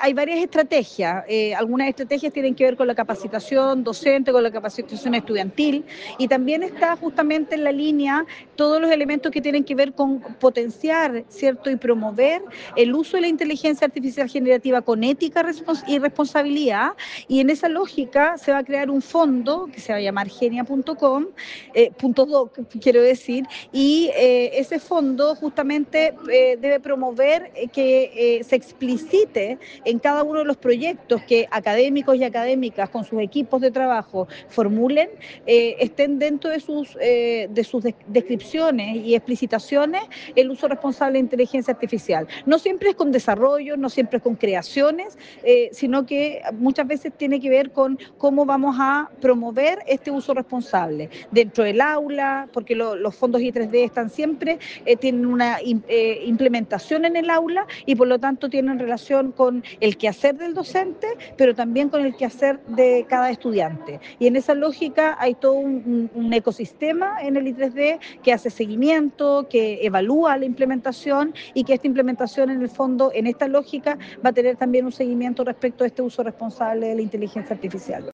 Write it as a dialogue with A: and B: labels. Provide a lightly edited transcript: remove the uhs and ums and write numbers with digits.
A: hay varias estrategias. Algunas estrategias tienen que ver con la capacitación docente, con la capacitación estudiantil, y también está justamente en la línea todos los elementos que tienen que ver con potenciar, ¿cierto?, y promover el uso de la inteligencia artificial generativa con ética y responsabilidad. Y en esa lógica se va a crear un fondo que se va a llamar genia.com, .doc, quiero decir, y ese fondo justamente debe promover que se explicite en cada uno de los proyectos que académicos y académicas con sus equipos de trabajo formulen, estén dentro de sus descripciones y explicitaciones el uso responsable de inteligencia artificial. No siempre es con desarrollo, no siempre es con creaciones, sino que muchas veces tiene que ver con cómo vamos a promover este uso responsable dentro del aula, porque los fondos I3D están siempre, tienen una implementación en el aula y por lo tanto tienen relación con el quehacer del docente, pero también con el quehacer de cada estudiante. Y en esa lógica hay todo un ecosistema en el I3D que hace seguimiento, que evalúa la implementación y que esta implementación en el fondo, en esta lógica, va a tener también un seguimiento respecto a este uso responsable de la inteligencia artificial.